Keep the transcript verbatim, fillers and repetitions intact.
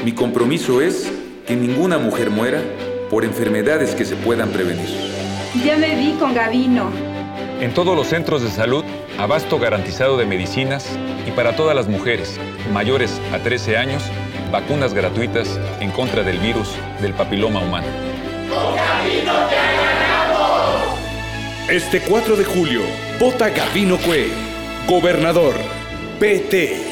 Mi compromiso es que ninguna mujer muera por enfermedades que se puedan prevenir. Ya me vi con Gavino. En todos los centros de salud, abasto garantizado de medicinas y para todas las mujeres mayores a trece años, vacunas gratuitas en contra del virus del papiloma humano. ¡Con Gavino ya ganamos! Este cuatro de julio, vota Gavino Cue, gobernador, P T.